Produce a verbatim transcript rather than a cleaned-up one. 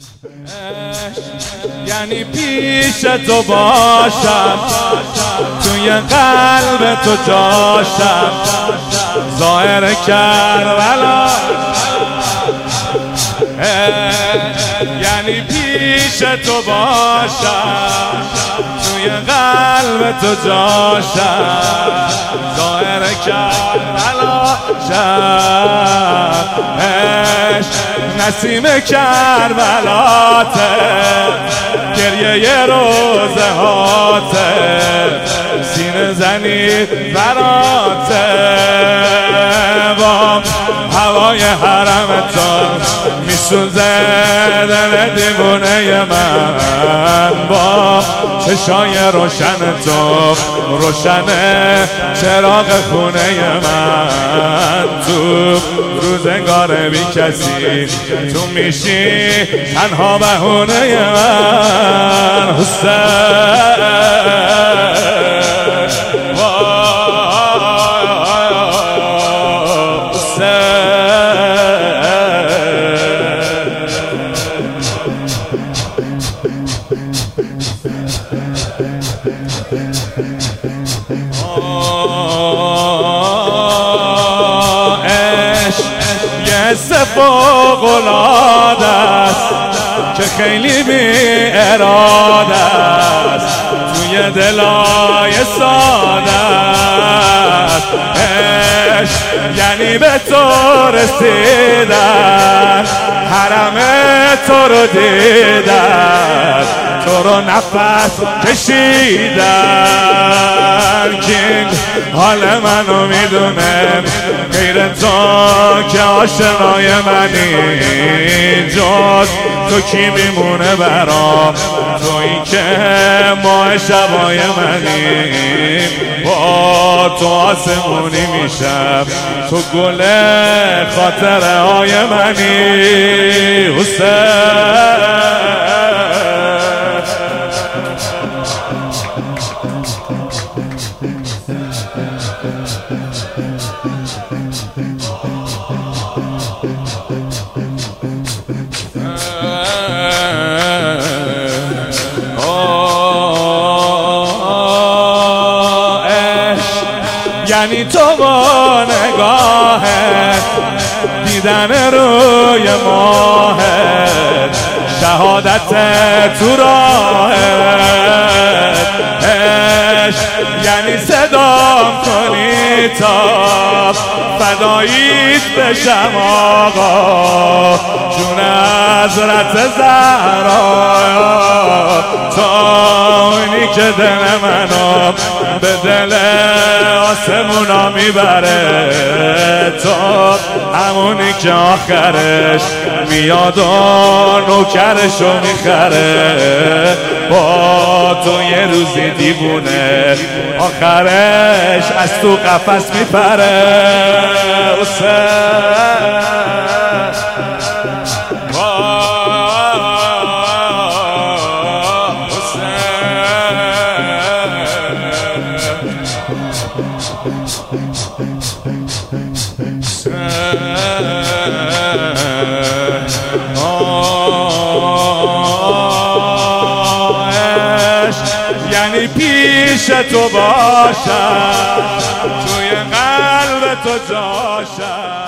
یعنی پیش تو باشم، توی قلب تو جاشم، ظاهر کربلا. یعنی پیش تو باشم، توی قلب تو جاشم، ظاهر کربلا شم. نسیم کربلاته، گریه یه روزه هاته، سینه زنی براته. با هوای حرمتان میسوزه دل دیوونه من، با چشای روشن تو روشنه چراغ خونه من. تو روزگار بی کسی تو میشی تنها بهونه من. حسین فوق‌العاده است که خیلی بی اراده است، توی دلای ساده است. عشق یعنی به تو رسیدن، حرم تو رو دیدن، تو رو نفس کشیدن. کینگ حال منو میدونه، غیر تو که آشنای منی، جز تو کی میمونه برام، تویی که ماه شبای منی. با تو آسمونی میشم، تو گل خاطره های منی. حسین یعنی تو با نگاهت، دیدن روی ماهت، شهادت تو راهت. عشق یعنی صدام کنی تا فداییت بشم آقا، جون حضرت زهرا. تا اونی که دل منو به دل آسمونا میبره، تو همونی که آخرش میاد و نوکرشو میخره. با تو یه روزی دیوونه، آخرش از تو قفس میپره. یعنی پیش تو باشم، توی قلب تو جاشم.